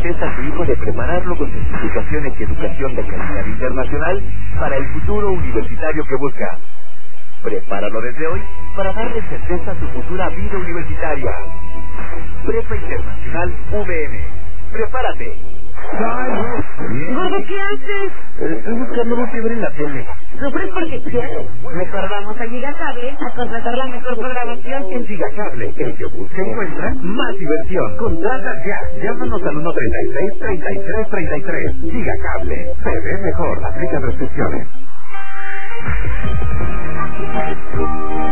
certeza a su hijo de prepararlo con certificaciones y educación de calidad internacional para el futuro universitario que busca. Prepáralo desde hoy para darle certeza a su futura vida universitaria. Prepa Internacional VM. ¡Prepárate! Gordo, ¿qué haces? Estoy buscando una fiebre en la tele. Sufres porque quieres. Mejor vamos a Gigacable a contratar la mejor programación. En Gigacable, el que busca encuentra más diversión. Contrata ya. Llámanos al 136-3333. Gigacable. Se ve mejor. Aplica restricciones.